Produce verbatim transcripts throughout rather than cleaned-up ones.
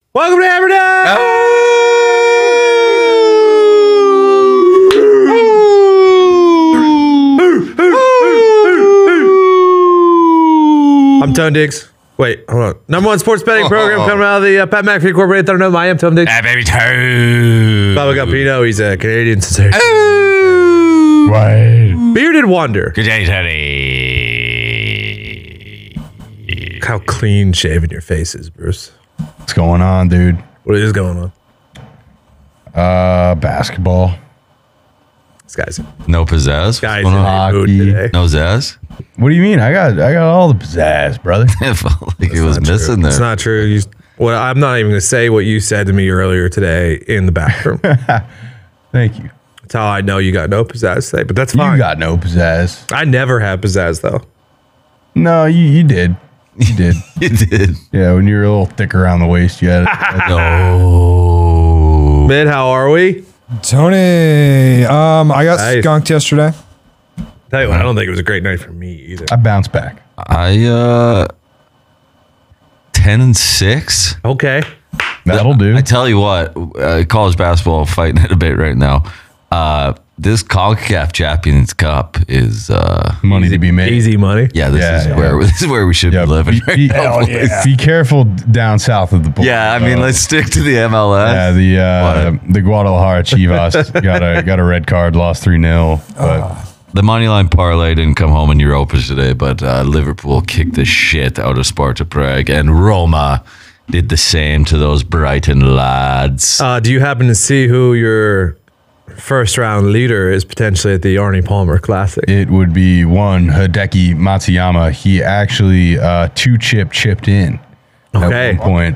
Welcome to Hammer Down! I'm Tone Diggs. Wait, hold on. Number one sports betting program coming out of the uh, Pat McAfee Incorporated. I don't know. I am Tone Diggs. Ah, baby Tone. Baba Gupino. He's a Canadian sensation. Right. Bearded Wonder. Good day, Tony. How clean shaven your face is, Bruce. What's going on, dude? What is going on? Uh, basketball. This guy's, No pizzazz? guy's What's in going on? a mood Hockey. today. No zazz? What do you mean? I got I got all the pizzazz, brother. It felt like it was Not true. missing there. It's not true. You, well, I'm not even going to say what you said to me earlier today in the bathroom. Thank you. That's how I know you got no pizzazz today, but that's fine. You got no pizzazz. I never have pizzazz, though. No, you you did. You did. You did. Yeah, when you were a little thick around the waist, you had it. No. Mid, how are we? Tony, um, I got Nice. skunked yesterday. Tell you what, I don't think it was a great night for me either. I bounced back. I, uh, ten and six. Okay. That'll do. I tell you what, uh, college basketball fighting it a bit right now. Uh, this CONCACAF Champions Cup is, uh, Money to be made. Easy money. yeah, this Yeah, is yeah. where this is where we should Yeah, be living. be, right be- now, boys. yeah. be careful down south of the border. Yeah, I mean, Uh, let's stick to the M L S. Yeah, the uh, the Guadalajara Chivas got a got a red card, lost three nil. But The moneyline parlay didn't come home in Europa today, but uh, Liverpool kicked the shit out of Sparta Prague, and Roma did the same to those Brighton lads. Uh, do you happen to see who your first round leader is potentially at the Arnie Palmer Classic? it would be one Hideki Matsuyama. He actually uh, two chip chipped in Okay. at one point.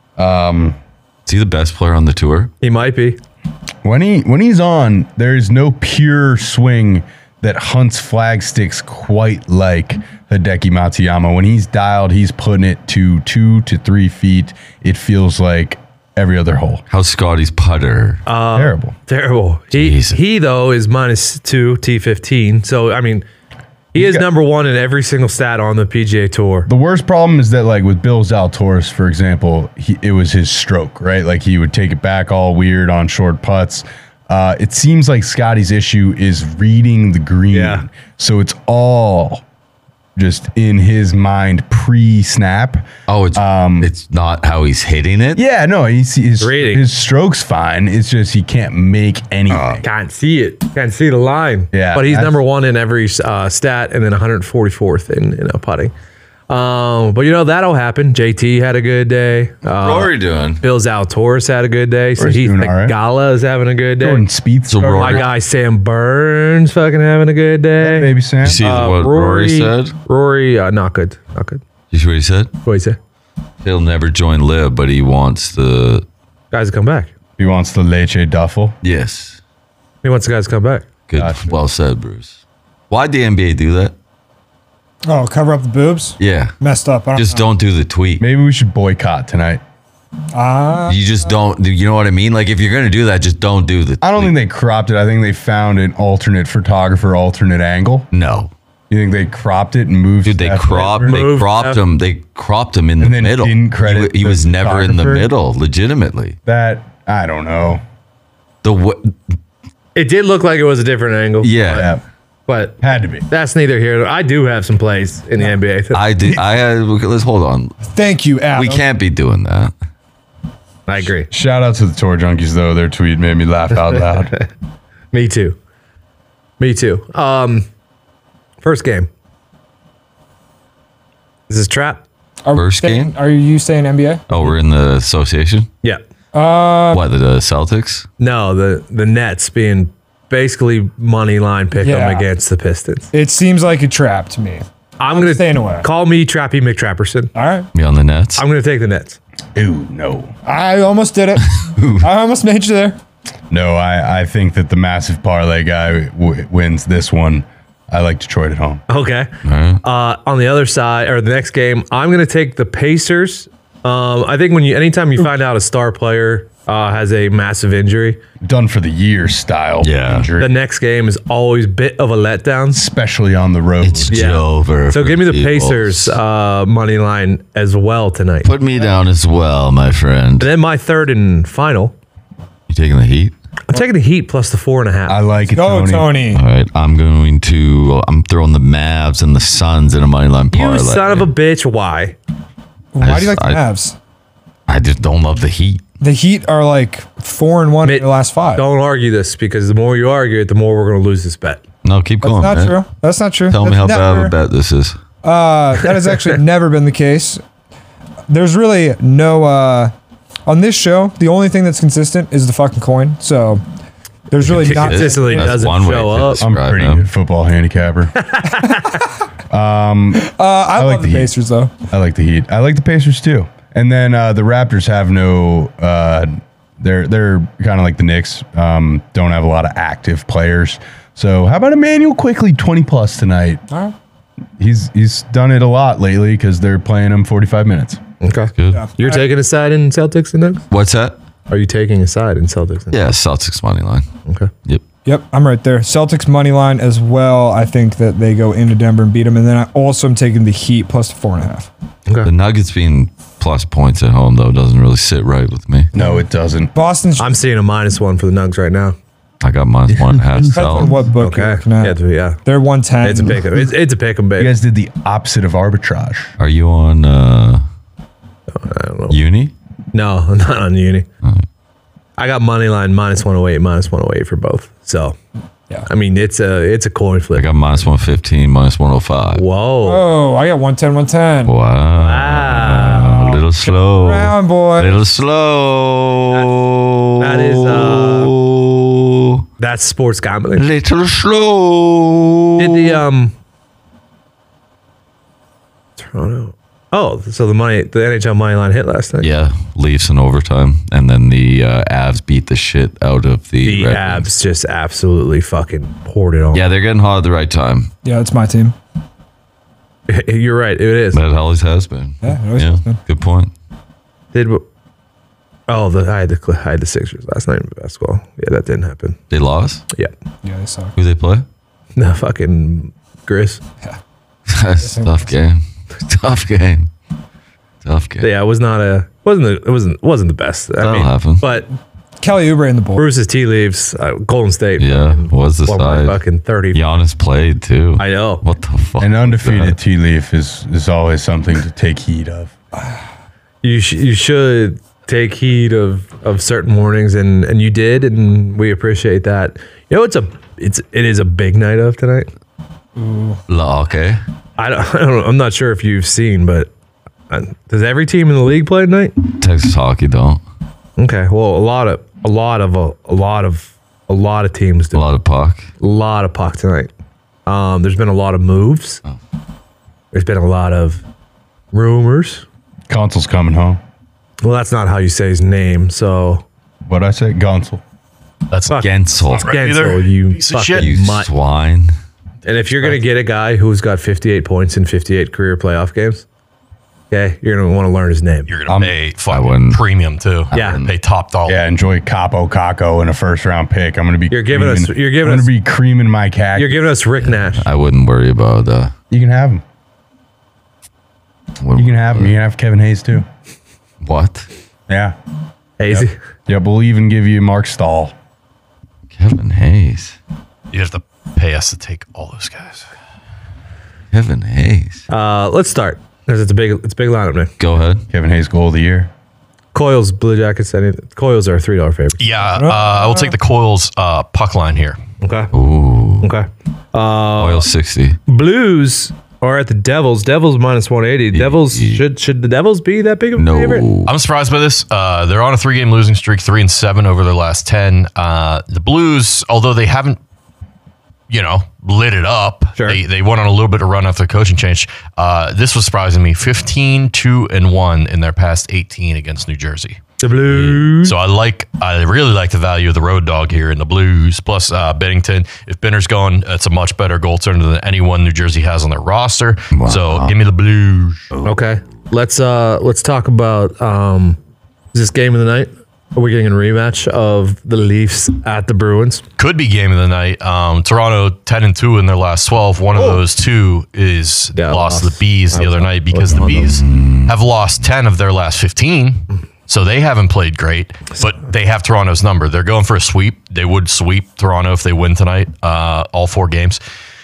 Is he the best player on the tour? He might be. When he when he's on, there's no pure swing that hunts flag sticks quite like Hideki Matsuyama. When he's dialed, he's putting it to two to three feet. It feels like every other hole. How's Scotty's putter? Terrible. Terrible. He, Jesus. he though, is minus two T fifteen. So, I mean, he is got- number one in every single stat on the P G A Tour. The worst problem is that, like with Bill Zalatoris, for example, he, it was his stroke, right? Like he would take it back all weird on short putts. Uh, it seems like Scotty's issue is reading the green. Yeah. So it's all just in his mind pre-snap. Oh, it's it's not how he's hitting it. Yeah, no, he's, his, Reading. his stroke's fine. It's just he can't make anything. Can't see it. Can't see the line. Yeah, But he's that's- number one in every uh, stat and then one hundred forty-fourth in, you know, putting. Um, but, you know, that'll happen. J T had a good day. Uh, Rory doing? Bill Zalatoris had a good day. So Rory's he's doing all right. Gala is having a good day. Jordan Spieth, So Rory- My guy Sam Burns fucking having a good day. baby Sam. You see Uh, what Rory, said? Rory, uh, not good. Not good. You see what he said? What did he say? He'll never join Liv, but he wants the Guys to come back. He wants the Leche Duffel. yes. He wants the guys to come back. Good, Gotcha. well said, Bruce. Why'd the N B A do that? Oh, cover up the boobs? Yeah, Messed up. I don't just know. don't do the tweet. Maybe we should boycott tonight. Ah, You just don't. You know what I mean? Like if you're gonna do that, just don't do the. I don't think they cropped it. I think they found an alternate photographer, alternate angle. No, You think they cropped it and moved? dude. They Steph cropped. over? They Moved cropped Steph. him. They cropped him in the And then middle. didn't credit he, he the was never in the photographer? middle. Legitimately, That I don't know. the w- It did look like it was a different angle. yeah. Yeah, But had to be. that's neither here nor I do have some plays in the N B A. I did. I had. Let's hold on. thank you, Adam. We can't be doing that. I agree. Shout out to the Tour Junkies though. Their tweet made me laugh out loud. Me too. Me too. Um, first game. Is this trap? Are we First staying- game? Are you saying N B A? Oh, we're in the association. Yeah. What the, the Celtics? No, the the Nets being basically money line pick 'em Yeah. against the Pistons. It seems like a trap to me. I'm gonna staying away. Call me Trappy McTrapperson. All right. Be on the Nets. I'm gonna take the Nets. Ooh, no, I almost did it. I almost made you there. no. I I think that the massive parlay guy w- wins this one. I like Detroit at home. Okay. Alright. Uh, on the other side, or the next game, I'm going to take the Pacers. Um, I think when you, anytime you find out a star player uh, has a massive injury. Done for the year style Yeah. injury, The next game is always a bit of a letdown. especially on the road. It's Yeah. over. So for give me the Eagles. Pacers uh, money line as well tonight. Put me down as well, my friend. And then my third and final. You taking the Heat? I'm taking the Heat plus the four and a half. I like it, Go, Tony. Tony. All right, I'm going to. I'm throwing the Mavs and the Suns in a money line parlay. you son of a bitch! Why? Why do you like the I- Mavs? I just don't love the Heat. The Heat are like four and one Mid- in the last five. Don't argue this because the more you argue it, the more we're going to lose this bet. No, keep That's going. not man. true. That's not true. Tell me That's how bad of never- a bet this is. Uh, that has actually never been the case. There's really no uh, on this show. The only thing that's consistent is the fucking coin. So there's really not. Consistently That's doesn't one way show to up. describe I'm pretty them. good football handicapper. Uh, I, like love the the Heat. Pacers though. I like the Heat. I like the Pacers too. And then uh, the Raptors have no. Uh, they're they're kind of like the Knicks. Um, don't have a lot of active players. So how about Emmanuel Quickly twenty plus tonight? All right. He's he's done it a lot lately because they're playing him forty-five minutes. Okay. Good. You're taking a side in Celtics and Nuggets? What's that? Are you taking a side in Celtics? And Yeah, Celtics money line. Okay. Yep. Yep, I'm right there. Celtics money line as well. I think that they go into Denver and beat them, and then I also am taking the Heat plus the four and a half. Okay. The Nuggets being plus points at home though doesn't really sit right with me. No, it doesn't. Boston's I'm seeing a minus one for the Nugs right now. I got minus one and a half. depends on So what book you're Okay. looking at. Yeah, it's- yeah. They're one ten. It's a pick 'em. It's, it's a pick 'em, You baby. guys did the opposite of arbitrage. are you on uh, I don't know. uni? No, I'm not on uni. I got money line minus one oh eight, minus one oh eight for both. So, Yeah. I mean, it's a it's a coin I flip. got minus one fifteen, minus one oh five. Whoa. Oh, I got one ten, one ten. Wow. Wow. A little slow. Round boy. A little slow. That- that is, uh, That's sports gambling. little slow. Did the um Toronto? Oh, so the money, the N H L money line hit last night. Yeah, Leafs in overtime, and then the uh, Avs beat the shit out of the, The Red Avs Wings. just absolutely fucking poured it on. Yeah, they're getting hot at the right time. Yeah, that's my team. You're right. It is. That always has been. Yeah, it always Yeah, has been. good point. Did oh the I had the I had the Sixers last night in basketball. Yeah, that didn't happen. They lost. Yeah, Yeah, they suck. Who they play? no fucking Gris. That's a tough game. Tough game. Tough game. Yeah, it was not a wasn't the, it wasn't wasn't the best. I That'll mean, happen. But Kelly Oubre in the Bulls. Bruce's tea leaves. Uh, Golden State. Yeah, fucking was the won by side. fucking thirty. Giannis played too. I know. What the fuck? An was undefeated that? tea leaf is is always something to take heed of. You sh- you should take heed of of certain warnings, and and you did, and we appreciate that. You know, it's a it's it is a big night of tonight. La- Okay. I don't, I don't know. I'm not sure if you've seen, but uh, does every team in the league play tonight? Texas hockey don't. Okay, well, a lot of a lot of a, a lot of a lot of teams A do. lot of puck. A lot of puck tonight. Um, there's been a lot of moves. Oh. There's been a lot of rumors. Consul's coming home. Well, that's not how you say his name. So What I say, Gonsul. That's Fuck. Gensel. Gensel, you Piece of fucking shit. You mutt. swine. And if you're gonna get a guy who's got fifty-eight points in fifty-eight career playoff games, okay, you're gonna want to learn his name. You're gonna I'm- pay fucking wouldn't. premium too. Yeah. pay top dollar. Yeah, enjoy Capo Caco in a first round pick. I'm gonna be. You're giving us- creaming- you're giving I'm us- gonna be creaming my cat. You're giving us Rick Nash. I wouldn't worry about uh You can have him. what, You can have him. You can have Kevin Hayes too. what? Yeah. Hazy. Yep. We'll even give you Mark Stahl. Kevin Hayes. You have to pay us to take all those guys. Kevin Hayes. Uh, let's start because it's a big it's a big lineup now. Go ahead. Kevin Hayes goal of the year. Coils, Blue Jackets. Any Coils are a three dollar favorite. Yeah, uh, I will take the Coils uh, puck line here. Okay. Ooh. Okay. Uh, Oil sixty. Blues are at the Devils. Devils minus one eighty. Devils yeah. should should the Devils be that big of a No. favorite? I'm surprised by this. Uh, they're on a three-game losing streak, three and seven over their last ten. Uh, the Blues, although they haven't, you know, lit it up, Sure. they they went on a little bit of run after the coaching change. Uh, this was surprising me: fifteen, two, and one in their past eighteen against New Jersey. The Blues. So I like, I really like the value of the road dog here in the Blues. Plus, uh, Bennington, if Benner's going, it's a much better goaltender than anyone New Jersey has on their roster. Wow. So give me the Blues. Okay. Let's uh let's talk about um is this game of the night? Are we getting a rematch of the Leafs at the Bruins? Could be game of the night. Um, Toronto ten and two in their last twelve. One of those two is Yeah, lost to lost. the Bees the I other was- night because I the was on Bees have lost ten of their last fifteen. So they haven't played great, but they have Toronto's number. They're going for a sweep. They would sweep Toronto if they win tonight, uh, all four games.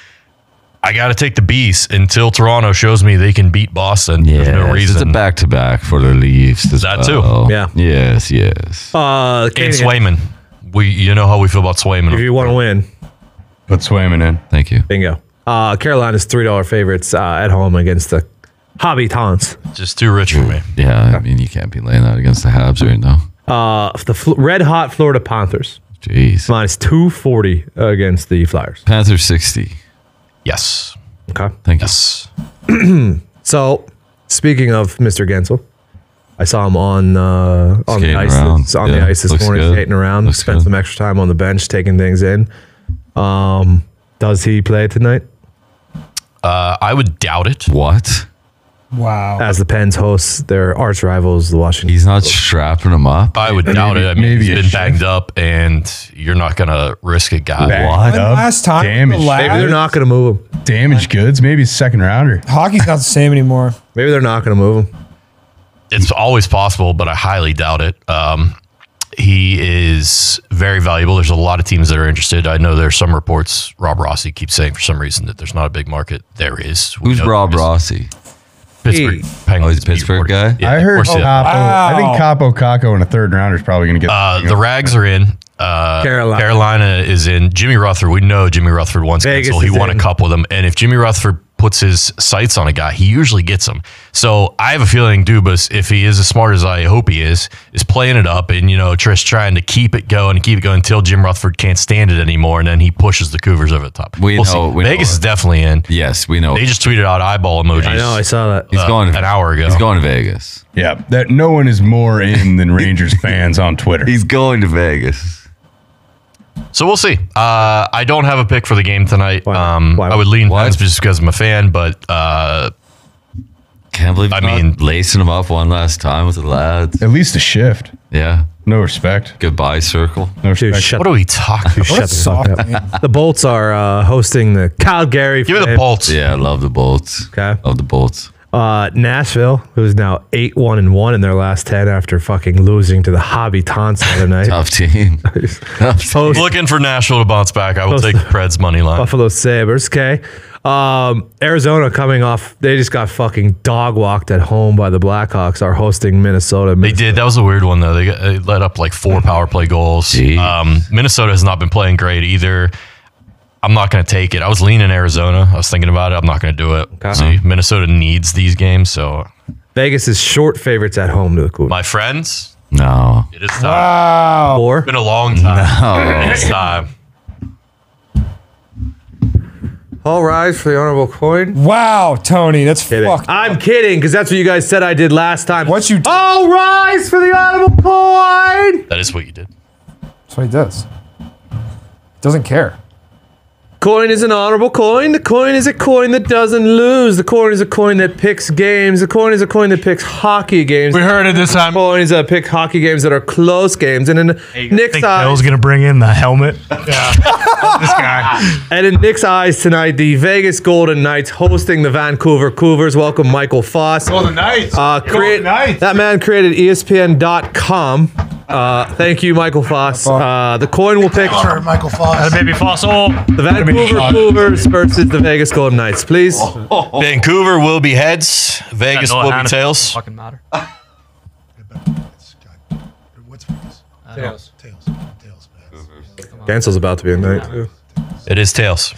I got to take the Bees until Toronto shows me they can beat Boston. Yeah, There's no it's a reason. back to back for the Leafs. As That too. well. Yeah. Yes. Yes. Uh, And Canadian- Swayman. We, you know how we feel about Swayman. If you want to win, Put Swayman in. Thank you. bingo. Uh, Carolina's three dollar favorites uh, at home against the Hobby Tons. Just too rich for me. Yeah, I mean you can't be laying that against the Habs right now. Uh, the fl- red hot Florida Panthers Jeez. minus two forty against the Flyers. Panthers sixty. Yes. Okay. Thank you. Yes. So, speaking of Mister Gensel, I saw him on uh, on the Skating ice around. this, on the Yeah, ice this looks morning, good. skating around. Looks spent good. some extra time on the bench, taking things in. Um, does he play tonight Uh, I would doubt it. What? Wow. as the Pens host their arch rivals, the Washington? He's not strapping him up. I would doubt it. I mean, maybe he's a been shift. banged up, and you're not going to risk a guy. Banged What? up, Last time, damage, the last- Maybe they're not going to move him. damaged goods. Maybe a second rounder. Hockey's not the same anymore. Maybe they're not going to move him. It's always possible, but I highly doubt it. Um, he is very valuable. There's a lot of teams that are interested. I know there's some reports. Rob Rossi keeps saying for some reason that there's not a big market. There is. We Who's know Rob there is. Rossi? Pittsburgh Hey. Penguins. Oh, he's a Pittsburgh beat guy? reporters. Yeah, I of heard course, Capo. yeah. I think Wow. Capo Caco in a third round is probably going to get. Uh, the Rags are in. Uh, Carolina. Carolina is in. Jimmy Rutherford. We know Jimmy Rutherford wants Vegas Gensel. He is won in. a cup with him. And if Jimmy Rutherford puts his sights on a guy, he usually gets him. So I have a feeling Dubas, if he is as smart as I hope he is, is playing it up and, you know, Trish trying to keep it going and keep it going until Jim Rutherford can't stand it anymore. And then he pushes the Cougars over the top. We We'll know- see. we know Vegas it. is definitely in. Yes, we know. They just tweeted out eyeball emojis. I know. I saw that. he's uh, going an hour ago. He's going to Vegas. Yeah, that no one is more in than Rangers fans on Twitter. He's going to Vegas. So we'll see. Uh, I don't have a pick for the game tonight. Why? Um, Why? I would lean Why? Pens just because I'm a fan, but uh, Can't believe I I mean- mean lacing him up one last time with the lads. At least a shift. Yeah. No respect. Goodbye circle. No Dude, respect. shut what are we talking about? Shut the fuck Soft, up. man. The Bolts are uh, hosting the Calgary. Give me the Flames. Bolts. Yeah, I love the Bolts. Okay. Love the Bolts. Uh, Nashville, who's now eight one and one in their last ten after fucking losing to the Hobby Taunts the other night. Tough team. Tough team. Host Looking for Nashville to bounce back. I will take the Preds money line. Buffalo Sabres. Okay. Um, Arizona coming off, they just got fucking dog walked at home by the Blackhawks, are hosting Minnesota. They did. That was a weird one though. They, got, they let up like four power play goals. Jeez. Um, Minnesota has not been playing great either. I'm not going to take it. I was leaning Arizona. I was thinking about it. I'm not going to do it. Okay. See, Minnesota needs these games. So, Vegas is short favorites at home to the Cougars. my friends, No. it is time. Wow. Four. It's been a long time. It's time. All rise for the honorable coin. Wow, Tony, that's Kidding. fucked. I'm kidding, because that's what you guys said I did last time. What you? All rise for the honorable coin. That is what you did. That's what he does. Doesn't care. Coin is an honorable coin. The coin is a coin that doesn't lose. The coin is a coin that picks games. The coin is a coin that picks hockey games. We heard it this time. Coin is that pick hockey games that are close games. And in Nick's think eyes, Bill's gonna bring in the helmet. Yeah, this guy. and in Nick's eyes tonight, the Vegas Golden Knights hosting the Vancouver Cougars. Welcome, Michael Foss. Golden Knights. Uh, create, Golden Knights. that man created E S P N dot com. Uh, thank you, Michael Foss. Uh, the coin will pick Sure, Michael Foss. That baby fossil. the Vancouver Cougars versus the Vegas Golden Knights. Please. Vancouver will be heads. Vegas will be tails. Fucking matter. What's Vegas? Tails. Tails. Tails, man. Cancel's about to be a night, too. It is tails.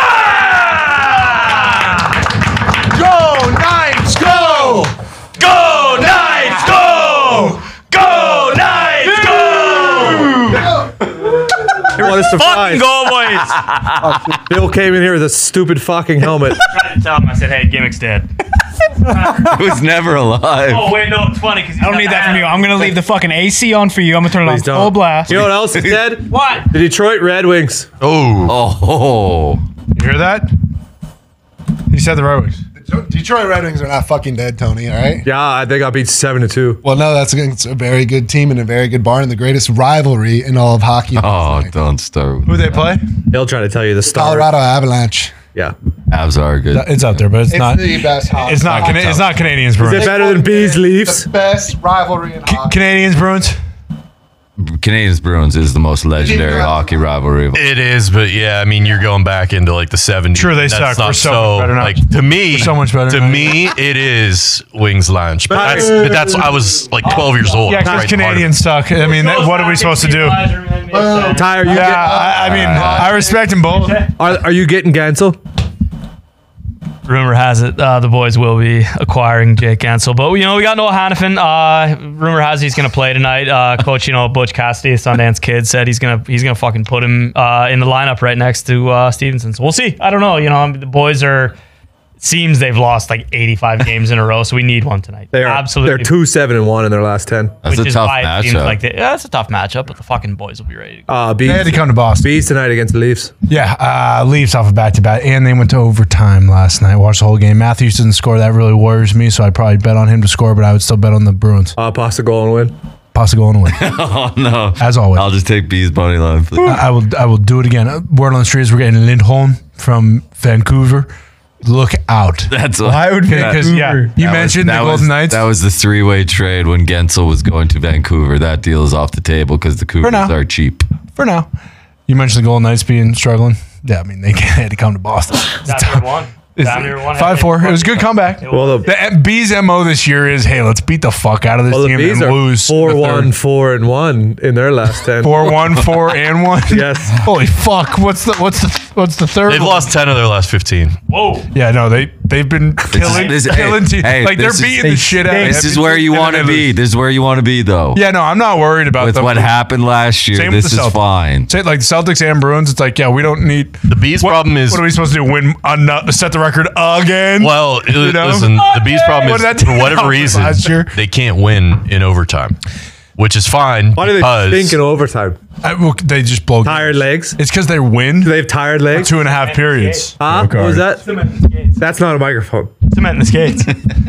Go Knights, go! Go Knights, go! Go Knights, go! What a surprise. Fucking go, boys! Bill came in here with a stupid fucking helmet. I tell him, I said, hey, gimmick's dead. He was never alive. Oh, wait, no, it's funny because I don't need that from you. I'm gonna leave the fucking A C on for you. I'm gonna turn it on Please don't. full blast. You know what else is dead? What? The Detroit Red Wings. Oh. Oh. You hear that? He said the Red Wings. Detroit Red Wings are not fucking dead, Tony. All right. Yeah, they got beat seven to two. Well, no, that's against a very good team and a very good barn and the greatest rivalry in all of hockey. Oh, don't start. Who they play? He'll try to tell you the story. Colorado Avalanche. Yeah. Avs are good. It's up there, but it's, It's not. the best hockey. It's not. Cana- it's not Canadians Is Bruins. it better than Bees Leafs? The best rivalry in hockey. Canadians Bruins. Canadians Bruins is the most legendary hockey rivalry. of- It is, but yeah, I mean, you're going back into like the seventies. True, they That's suck. not We're so much better now. Like to me, We're so much better To now. me, it is Wings Lounge. But that's, but that's I was like twelve years old. Yeah, because Right, part of it. Canadians suck. I mean, that, what are we supposed to do? Yeah, Ty, are you, I, I mean, I respect them both. get, are, are you getting Gansel? Rumor has it uh, the boys will be acquiring Jake Gensel, but you know we got Noah Hannafin. Uh, rumor has he's going to play tonight. Uh, Coach, you know Butch Cassidy, Sundance kid, said he's gonna he's gonna fucking put him uh, in the lineup right next to uh, Stevenson. So we'll see. I don't know. You know the boys are. Seems they've lost like eighty-five games in a row, so we need one tonight. They are absolutely. They're two seven and one in their last ten. That's which a is tough why it seems matchup. like they, yeah, it's a tough matchup, but the fucking boys will be ready to go. Uh, They had Bees, to come to Boston. Bees tonight against the Leafs. Yeah, uh, Leafs off a back to back, and they went to overtime last night. Watched the whole game. Matthews didn't score. That really worries me, so I'd probably bet on him to score, but I would still bet on the Bruins. Uh, Pasta goal and win. Pasta going to win, Oh no! as always. I'll just take B's money line. Please. I, I will. I will do it again. Uh, Word on the street is we're getting Lindholm from Vancouver. Look out. That's Why would Because yeah, Vancouver? you That was- mentioned that the was, Golden Knights. That was the three-way trade when Gensel was going to Vancouver. That deal is off the table because the Cougars now. are cheap. For now, you mentioned the Golden Knights being struggling. Yeah, I mean they had to come to Boston. Damn near one. Damn near one. Five four. It was a good comeback. Well, the, The B's M O this year is, hey, let's beat the fuck out of this well, the team Bees and are lose. four the one, third. four and one in their last ten. Four one, four and one. Yes. Holy fuck! What's the what's the what's the third? They've one? lost ten of their last fifteen. Whoa. Yeah, no, they they've been killing this- killing hey, teams. hey, like they're this is- beating the shit out. of This is every where you team, want and to then they be. lose. This is where you want to be, though. Yeah, no, I'm not worried about With them. what happened last year, Same with this the is Celtics. fine. Say like the Celtics and Bruins. It's like, yeah, we don't need The Bees' what, problem is what are we supposed to do? Win, uh, set the record again? well, know? listen. The Bees' problem What is did that for take whatever out reason last year? they can't win in overtime, which is fine. Why do they because stink in overtime? I, well, they just blow Tired legs? It's because they win Do they have tired legs? two and a half periods. Huh? What was that? Cement the skates. That's not a microphone. Cement the skates.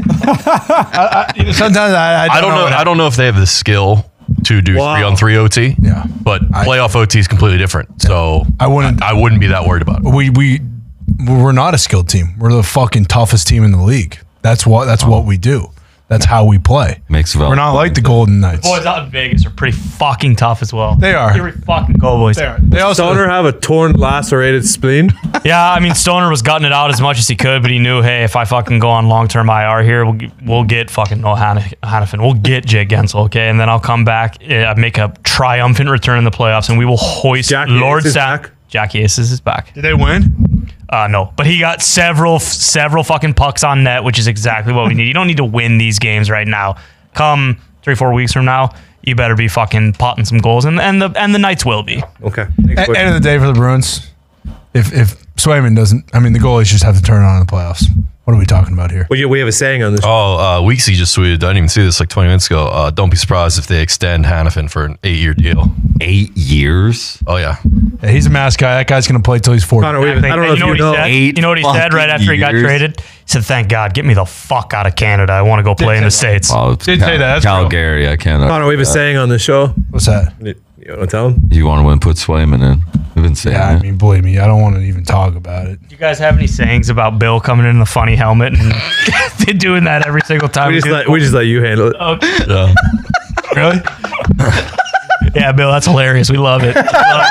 Sometimes I, I, don't, I don't know. what I don't know if they have the skill to do Wow. three on three O T. Yeah. but playoff O T is completely different. So I wouldn't- I, I wouldn't be that worried about it. we we we're not a skilled team. We're the fucking toughest team in the league. That's what that's what we do. That's how we play. Makes We're not like the Golden Knights. Boys out in Vegas are pretty fucking tough as well. They are. Every fucking go, boys. They, are. they also Stoner have a torn lacerated spleen. Yeah, I mean Stoner was gutting it out as much as he could, but he knew, hey, if I fucking go on long term I R here, we'll, we'll get fucking Noah Hanna- Hannafin. We'll get Jake Gensel, okay, and then I'll come back, uh, make a triumphant return in the playoffs, and we will hoist Jackie Lord Ace is Sam. back? Jackie Ace is back. did they win? Uh, no, but he got several, several fucking pucks on net, which is exactly what we need. You don't need to win these games right now. Come three, four weeks from now, you better be fucking potting some goals, and and the and the Knights will be. Okay. At end of the day for the Bruins, if if Swayman doesn't, I mean the goalies just have to turn it on in the playoffs. What are we talking about here? Well, yeah, we have a saying on this. Oh, uh, Weeksy just tweeted. I didn't even see this like twenty minutes ago. Uh, don't be surprised if they extend Hannafin for an eight-year deal. Eight years? Oh yeah, Yeah, he's a mass guy. That guy's going to play till he's forty. Connor, we have, I don't know And if you know you what know. he said? Eight You know what he said right fucking after he got years. traded? He said, "Thank God, get me the fuck out of Canada. I want to go play in the states." Well, it's Did Cal- say that, that's Calgary. I cannot. Connor, we have a saying on the show. What's that? You want to tell him? You want to win? Put Swayman in. We've been saying Yeah, I that. mean, believe me, I don't want to even talk about it. Do you guys have any sayings about Bill coming in the funny helmet and doing that every single time? We just do let the- we just let you handle it. Okay. yeah. Really? Yeah, Bill, that's hilarious. We love it. We love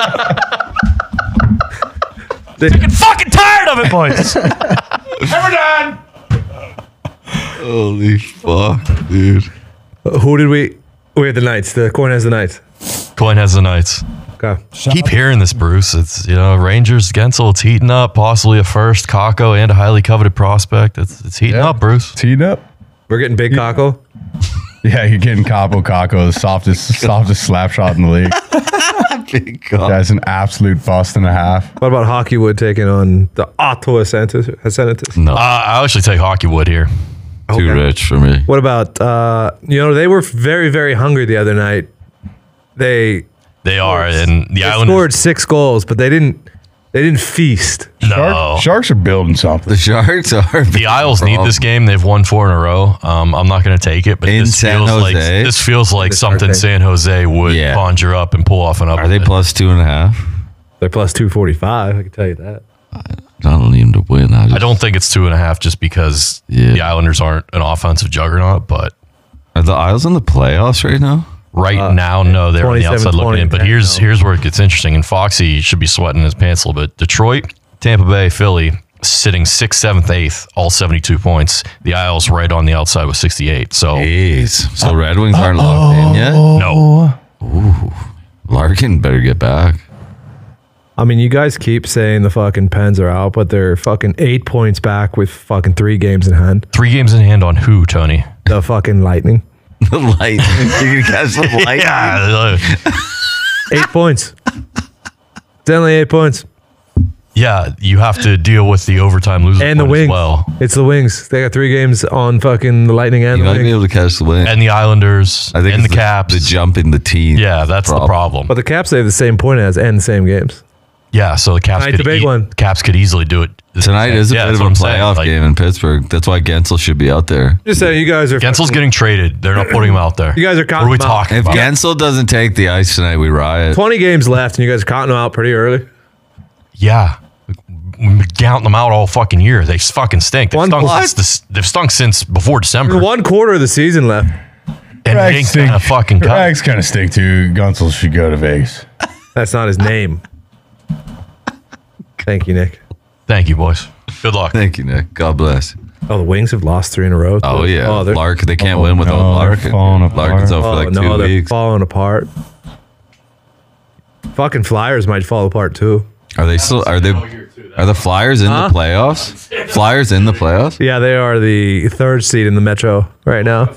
it. Getting fucking tired of it, boys. Holy fuck, dude. Who did we? We have the Knights. The coin has the Knights. Coin has the Knights. Okay. Keep hearing this, Bruce. It's you know Rangers, Gensel. It's heating up. Possibly a first, Kako, and a highly coveted prospect. It's it's heating Yeah. up, Bruce. Teed up. We're getting big Kako. Yeah, you're getting Capo Caco, the softest, softest slap shot in the league. Big God. That's an absolute bust and a half. What about Hockeywood taking on the Ottawa Senators? Senators? No, Uh, I actually take Hockeywood here. too okay. rich for me. What about uh, you know they were very very hungry the other night. They They are, and the they Islanders. scored six goals, but they didn't They didn't feast. No. Shark, Sharks are building something. The Sharks are. The Isles need this game. They've won four in a row. Um, I'm not going to take it, but In this San feels like Jose? this feels like This something hard thing. San Jose would Yeah. conjure up and pull off an upset. Are they plus two and a half? They're plus two forty-five. I can tell you that. I don't need them to win. I, just, I don't think it's two and a half just because Yeah. the Islanders aren't an offensive juggernaut, but Are the Isles in the playoffs right now? right Uh, now, no, they're on the twenty-seven outside looking in. But twenty, here's no. here's where it gets interesting. And Foxy should be sweating his pants a little bit. Detroit, Tampa Bay, Philly, sitting sixth, seventh, eighth, all seventy-two points. The Isles right on the outside with sixty-eight. So Jeez. So Red Wings aren't locked in yet? no, Larkin better get back. I mean, you guys keep saying the fucking Pens are out, but they're fucking eight points back with fucking three games in hand. three games in hand on who, Tony? The fucking Lightning. The light. You're going to catch the light? Yeah, uh, Eight points. It's only eight points. yeah. You have to deal with the overtime losing And the point as Wings. well, It's the Wings. They got three games on fucking the Lightning and You the might be Wings. able to catch the win. and the Islanders, I think and the it's Caps. The jump in the team. Yeah, that's the problem. But the Caps, they have the same point as and the same games. Yeah, so the Caps Tonight's could a big ea- one. Caps could easily do it Tonight is a Yeah, bit that's of a what I'm saying. playoff Like, game in Pittsburgh. That's why Gensel should be out there. Just saying, you guys are. Genssel's fucking- getting traded. They're not putting him out there. You guys are What are we counting him out. talking If about? Gensel doesn't take the ice tonight, we riot. twenty games left, and you guys are counting them out pretty early. Yeah. We've been counting them out all fucking year. They fucking stink. They've, One- stunk, What? since this, they've stunk since before December. There's one quarter of the season left. And they ain't gonna fucking cut. Rags kind of stink too. Gunsel should go to Vegas. That's not his name. Thank you, Nick. Thank you, boys. Good luck. Thank you, Nick. God bless. Oh, the Wings have lost three in a row. Oh, yeah. Oh, they're, Lark, they can't Oh, win without no, they're Larkin. falling apart. Larkin's out for oh like no, two they're weeks. falling apart. Fucking Flyers might fall apart too. Are they still? Are they? Are the Flyers in Huh? the playoffs? Flyers in the playoffs? Yeah, they are the third seed in the Metro right now.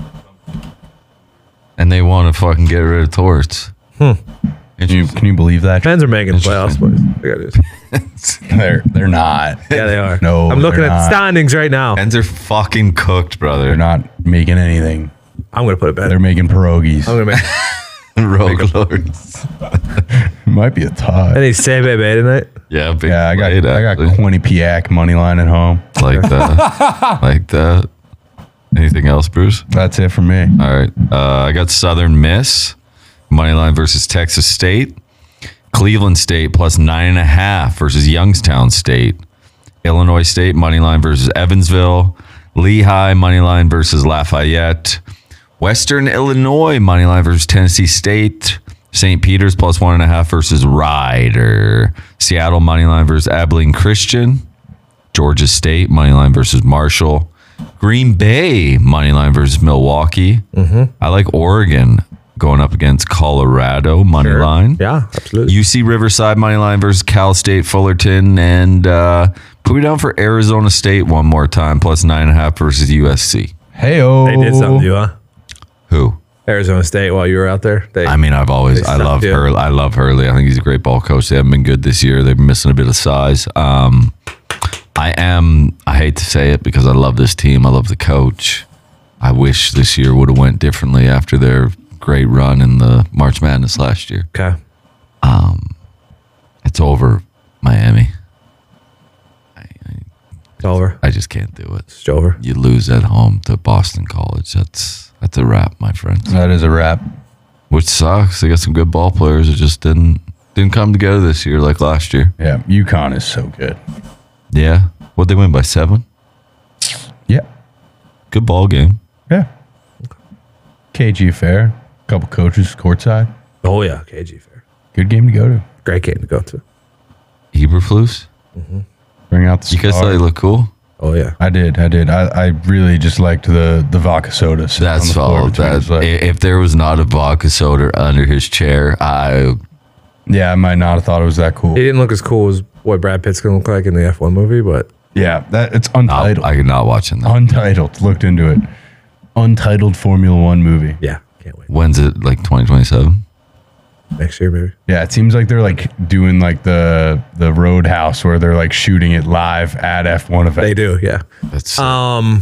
And they want to fucking get rid of Torts. Hmm. Can you, can you believe that? Pens are making playoffs, boys. I gotta do- They're they're not. Yeah, they are. No, I'm looking they're at not. standings right now. Pens are fucking cooked, brother. They're not making anything. I'm gonna put it back. They're making pierogies. I'm gonna make. Rogue Lords. Might be a tie. Any say baby tonight? Yeah, big Yeah, I got played, I got actually. Quinny Piak money line at home. like that. like that. Anything else, Bruce? That's it for me. All right. Uh, I got Southern Miss moneyline versus Texas State. Cleveland State plus nine and a half versus Youngstown State. Illinois State moneyline versus Evansville. Lehigh moneyline versus Lafayette. Western Illinois moneyline versus Tennessee State. Saint Peter's plus one and a half versus Ryder. Seattle moneyline versus Abilene Christian. Georgia State moneyline versus Marshall. Green Bay moneyline versus Milwaukee. Mm-hmm. I like Oregon going up against Colorado moneyline. Yeah, absolutely. U C Riverside moneyline versus Cal State Fullerton, and uh, put me down for Arizona State one more time plus nine and a half versus U S C. Hey oh, They did something to you, huh? Who? Arizona State while you were out there. They, I mean, I've always They I stuck love you. Hurley. I love Hurley. I think he's a great ball coach. They haven't been good this year. They're missing a bit of size. Um, I am. I hate to say it because I love this team. I love the coach. I wish this year would have went differently after their great run in the March Madness last year. okay. It's over, Miami. It's over. I just can't do it. It's over. You lose at home to Boston College. That's that's a wrap, my friends. that is a wrap. Which sucks. They got some good ball players. It just didn't didn't come together this year like last year. Yeah, UConn is so good. Yeah. What they win by seven? Yeah, Good ball game. yeah. K G Fair, couple coaches courtside. Oh yeah, K G Fair. Good game to go to. Great game to go to. Eberflus. Bring out the You guys star. thought he looked cool? Oh yeah. I did, I did. I, I really just liked the the vodka soda. sitting on That's the floor all. between That, his legs. i- if there was not a vodka soda under his chair, I Yeah, I might not have thought it was that cool. He didn't look as cool as what Brad Pitt's gonna look like in the F one movie, but Yeah, that it's I, untitled. I could not watching that. Untitled. Looked into it. Untitled Formula One movie. yeah, can't wait. When's it? Like twenty twenty-seven? Next year, maybe. Yeah, it seems like they're like doing like the the Roadhouse where they're like shooting it live at F one event. They do, yeah. That's Um,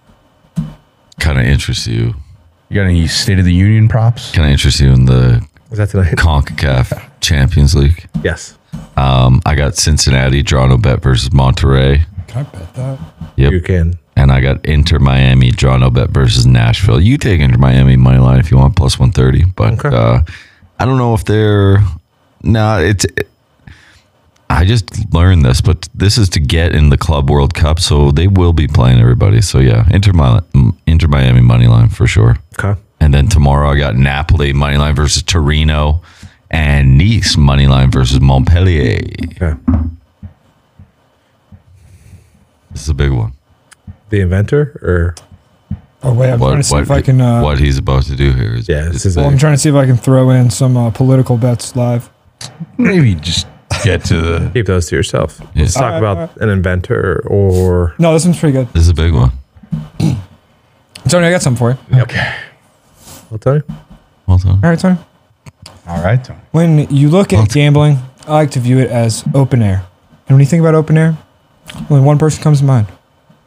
kind of interests you. You got any State of the Union props? Kind of interests you in the Was that tonight? CONCACAF Champions League. Yes. Um, I got Cincinnati draw no bet versus Monterrey. Can I bet that? Yep. You can. And I got Inter Miami draw no bet versus Nashville. You take Inter Miami money line if you want plus one thirty, but Okay. uh, I don't know if they're no. It's it, I just learned this, but this is to get in the Club World Cup, so they will be playing everybody. So yeah, Inter Miami, Inter Miami money line for sure. Okay. And then tomorrow I got Napoli money line versus Torino, and Nice money line versus Montpellier. Okay. This is a big one. The inventor, or Oh wait, I'm trying to see if I can. Uh, what he's about to do here is yeah, this is well, a, I'm trying to see if I can throw in some uh, political bets live. Maybe just get to the. keep those to yourself. Yeah. Let's talk Alright, about alright. an inventor or No, this one's pretty good. This is a big one. Tony, I got something for you. Okay. I'll tell you. Well done. All right, Tony. All right, Tony. When you look at gambling, I like to view it as open air. And when you think about open air, only one person comes to mind.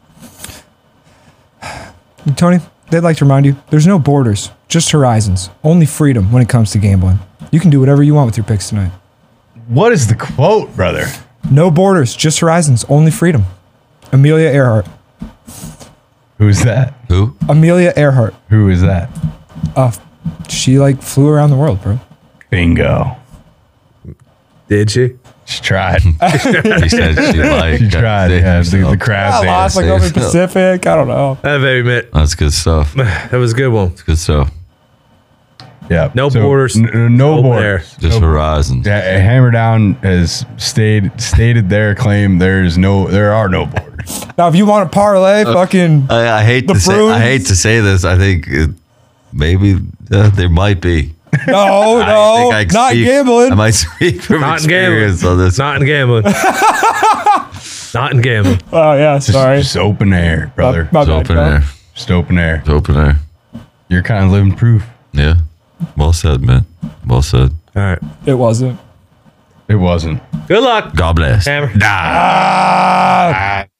And Tony, they'd like to remind you, there's no borders, just horizons. Only freedom when it comes to gambling. You can do whatever you want with your picks tonight. What is the quote, brother? No borders, just horizons. Only freedom. Amelia Earhart. Who's that? Who? Amelia Earhart. Who is that? Uh, she like flew around the world, bro. Bingo. Did she? She tried. He said she like. She tried. Yeah, the, the crab I dance. lost like save over it. Pacific. I don't know. That baby Mitt. That's good stuff. That was a good one. That's good stuff. Yeah. No borders. N- no Open borders. Just No horizons. Yeah, Hammer Down has stayed stated their claim. There's no, there are no borders. Now, if you want to parlay, fucking I, I hate The to say. Bruins? I hate to say this. I think it, maybe uh, there might be. no, I no, think I not speak- gambling. I might speak from Not in gambling. experience on this. Not in gambling. Not in gambling. Oh yeah, Just, sorry. just open air, brother. My It's bad, open bro. air. Just open air. It's open air. You're kind of living proof. Yeah. Well said, man. Well said. All right. It wasn't. It wasn't. Good luck. God bless. Hammer. Nah.